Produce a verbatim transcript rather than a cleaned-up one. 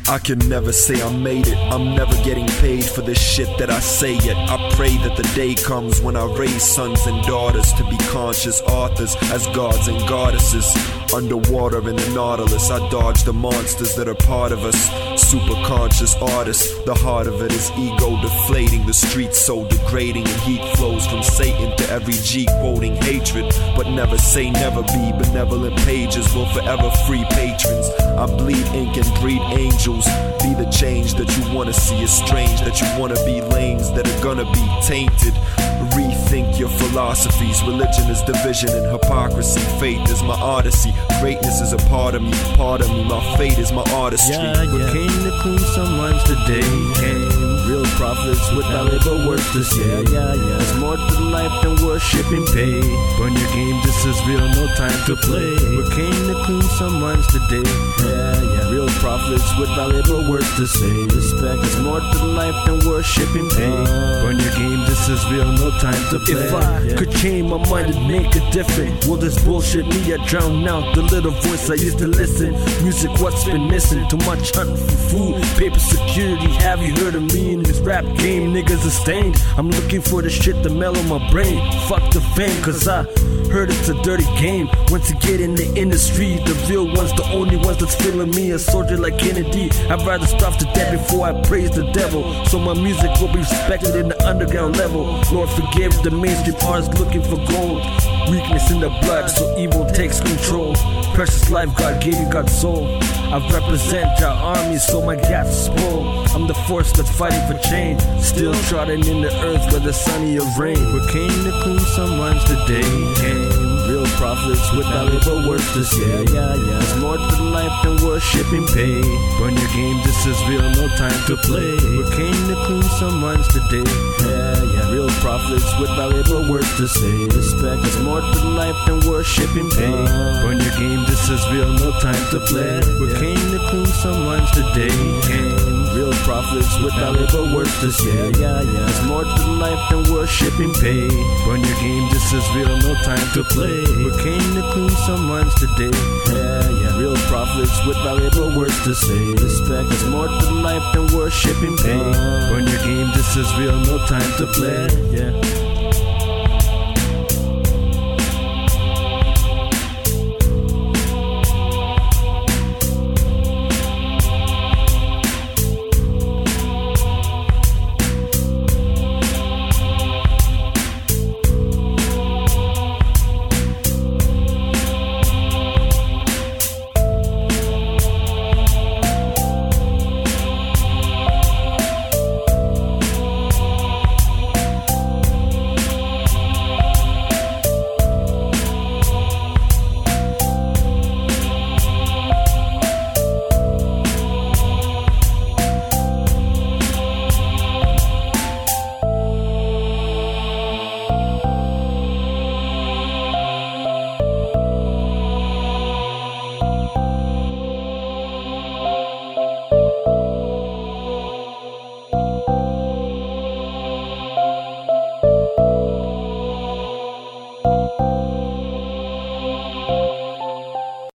I can never say I made it. I'm never getting paid for the shit that I say yet. I pray that the day comes when I raise sons and daughters to be conscious authors as gods and goddesses. Underwater in the Nautilus, I dodge the monsters that are part of us. Super conscious artists, the heart of it is ego deflating. The streets so degrading, and heat flows from Satan to every G quoting hatred. But never say never be. Benevolent pages will forever free patrons. I bleed ink and breed angels. Be the change that you wanna see. Is strange that you wanna be lanes that are gonna be tainted. Rethink your philosophies. Religion is division and hypocrisy. Faith is my odyssey. Greatness is a part of me. Part of me, my fate is my artistry. Yeah, yeah. We came to clean some minds today. Came real prophets with valuable words to say. Yeah, yeah, yeah. There's more to life than worship and pay. Burn your game, this is real, no time to play. We came to clean some minds today. Yeah, yeah. Real prophets with valuable words to say. Respect. There's more to life than worship and pay. Burn your game, this is real, no time to play. If I yeah. could change my mind and make a difference, will this bullshit me? I drown out the little voice I used to listen. Music, what's been missing? Too much hunting for food, paper security. Have you heard of me in this rap game? Niggas are stained. I'm looking for the shit to mellow my brain. Fuck the fame, cause I heard it's a dirty game. Once you get in the industry, the real ones, the only ones that's feeling me. A soldier like Kennedy, I'd rather starve to death before I praise the devil. So my music will be respected in the underground level. Lord forgive the mainstream artists looking for gold. Weakness in the blood, so evil takes control. Precious life God gave you, God's soul. I represent your army, so my gas is full. I'm the force that's fighting for change. Still trodden in the earth where the sunny of rain. We came to clean some minds today. Came real prophets with valuable words to say. Yeah, yeah, yeah. There's more to life than worship and pay. Burn your game, this is real, no time to play. We came to clean some minds today. Yeah, yeah. Real prophets with valuable words to say. Respect. There's more to life than worship and pay. Burn your game, this is real, no time to play. We came to clean some minds today. Came real prophets with valuable words to say. Yeah, yeah, yeah. There's more to life than worship and pay. Burn your game, this is real, no time to play. We came to clean some minds today. Yeah, yeah. Real prophets with valuable words to say. Respect. There's more to life than worship and pay. Burn your game, this is real, no time to play. Yeah.